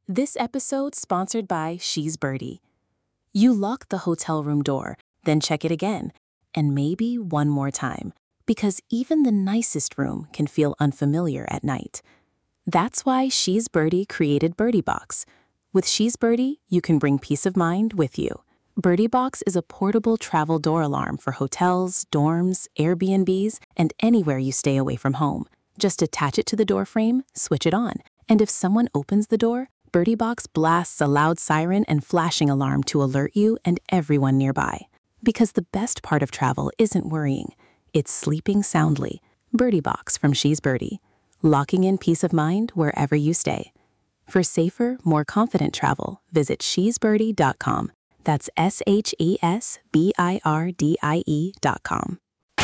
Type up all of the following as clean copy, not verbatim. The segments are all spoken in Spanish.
This episode sponsored by She's Birdie. You lock the hotel room door, then check it again, and maybe one more time, because even the nicest room can feel unfamiliar at night. That's why She's Birdie created Birdie Box. With She's Birdie, you can bring peace of mind with you. Birdie Box is a portable travel door alarm for hotels, dorms, Airbnbs, and anywhere you stay away from home. Just attach it to the door frame, switch it on, and if someone opens the door, Birdie Box blasts a loud siren and flashing alarm to alert you and everyone nearby. Because the best part of travel isn't worrying, it's sleeping soundly. Birdie Box from She's Birdie, locking in peace of mind wherever you stay. For safer, more confident travel, visit shesbirdie.com. That's SHESBIRDIE.com.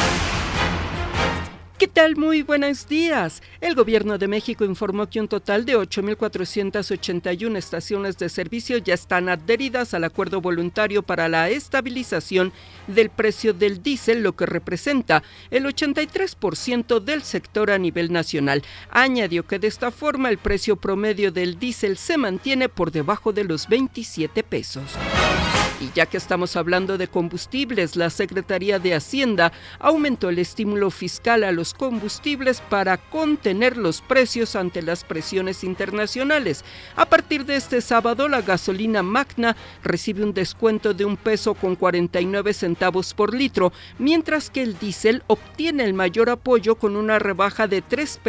¿Qué tal? Muy buenos días. El Gobierno de México informó que un total de 8,481 estaciones de servicio ya están adheridas al acuerdo voluntario para la estabilización del precio del diésel, lo que representa el 83% del sector a nivel nacional. Añadió que de esta forma el precio promedio del diésel se mantiene por debajo de los 27 pesos. Y ya que estamos hablando de combustibles, la Secretaría de Hacienda aumentó el estímulo fiscal a los combustibles para contener los precios ante las presiones internacionales. A partir de este sábado, la gasolina Magna recibe un descuento de $1.49 por litro, mientras que el diésel obtiene el mayor apoyo con una rebaja de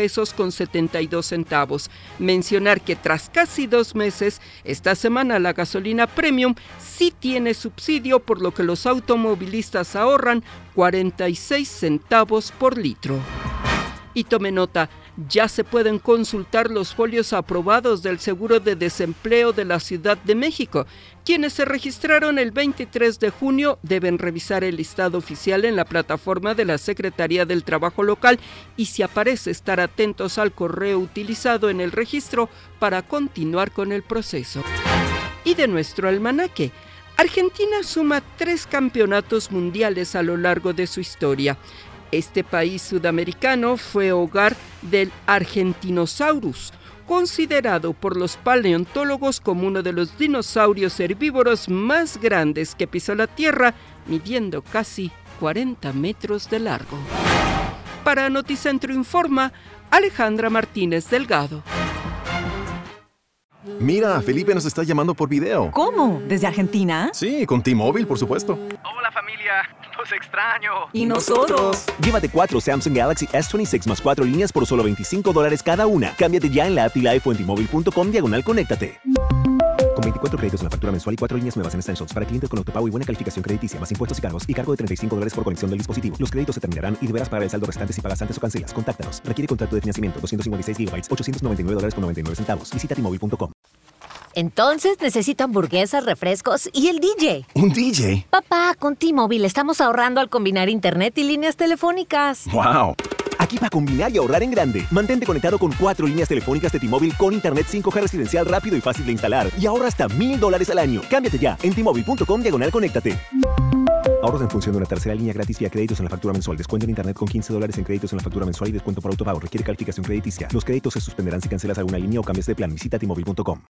$3.72. Mencionar que tras casi 2 meses, esta semana la gasolina premium sí tiene subsidio, por lo que los automovilistas ahorran 46 centavos por litro. Y tome nota, ya se pueden consultar los folios aprobados del Seguro de Desempleo de la Ciudad de México. Quienes se registraron el 23 de junio deben revisar el listado oficial en la plataforma de la Secretaría del Trabajo local y, si aparece, estar atentos al correo utilizado en el registro para continuar con el proceso. Y de nuestro almanaque, Argentina suma 3 campeonatos mundiales a lo largo de su historia. Este país sudamericano fue hogar del Argentinosaurus, considerado por los paleontólogos como uno de los dinosaurios herbívoros más grandes que pisó la Tierra, midiendo casi 40 metros de largo. Para Noticentro Informa, Alejandra Martínez Delgado. Mira, Felipe nos está llamando por video. ¿Cómo? ¿Desde Argentina? Sí, con T-Mobile, por supuesto. Hola familia, los extraño. ¿Y nosotros? Llévate 4 Samsung Galaxy S26 más 4 líneas por solo $25 cada una. Cámbiate ya en la app Life o en T-Mobile.com/conéctate. Con 24 créditos en la factura mensual y 4 líneas nuevas en Essentials para clientes con autopago y buena calificación crediticia, más impuestos y cargos, y cargo de $35 por conexión del dispositivo. Los créditos se terminarán y deberás pagar el saldo restante si pagas antes o cancelas. Contáctanos. Requiere contrato de financiamiento. 256 GB, $899.99. Visita T-Mobile.com. Entonces necesito hamburguesas, refrescos y el DJ. ¿Un DJ? Papá, con T-Mobile estamos ahorrando al combinar internet y líneas telefónicas. ¡Wow! Aquí para combinar y ahorrar en grande. Mantente conectado con 4 líneas telefónicas de T-Mobile con internet 5G residencial rápido y fácil de instalar. Y ahorra hasta $1,000 al año. Cámbiate ya en T-Mobile.com/conéctate. Ahorros en función de una tercera línea gratis vía créditos en la factura mensual. Descuento en internet con $15 en créditos en la factura mensual y descuento por autopago. Requiere calificación crediticia. Los créditos se suspenderán si cancelas alguna línea o cambias de plan. Visita T-Mobile.com.